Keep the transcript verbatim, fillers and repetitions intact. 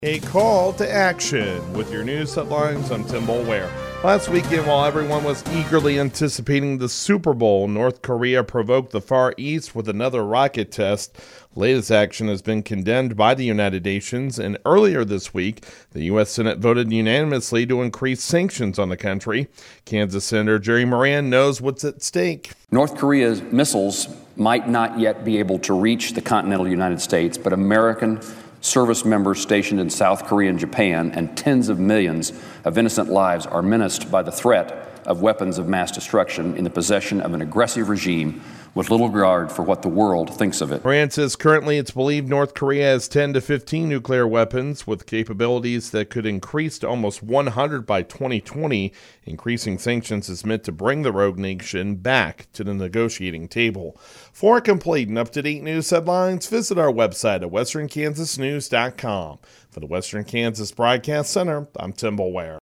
A call to action with your news headlines. I'm Tim Boulware. Last weekend, while everyone was eagerly anticipating the Super Bowl, North Korea provoked the Far East with another rocket test. Latest action has been condemned by the United Nations, and earlier this week, the U S Senate voted unanimously to increase sanctions on the country. Kansas Senator Jerry Moran knows what's at stake. North Korea's missiles might not yet be able to reach the continental United States, but American service members stationed in South Korea and Japan and tens of millions of innocent lives are menaced by the threat of weapons of mass destruction in the possession of an aggressive regime with little regard for what the world thinks of it. Moran says currently it's believed North Korea has ten to fifteen nuclear weapons with capabilities that could increase to almost one hundred by twenty twenty. Increasing sanctions is meant to bring the rogue nation back to the negotiating table. For complete and up-to-date news headlines, visit our website at western kansas news dot com. For the Western Kansas Broadcast Center, I'm Tim Boulware.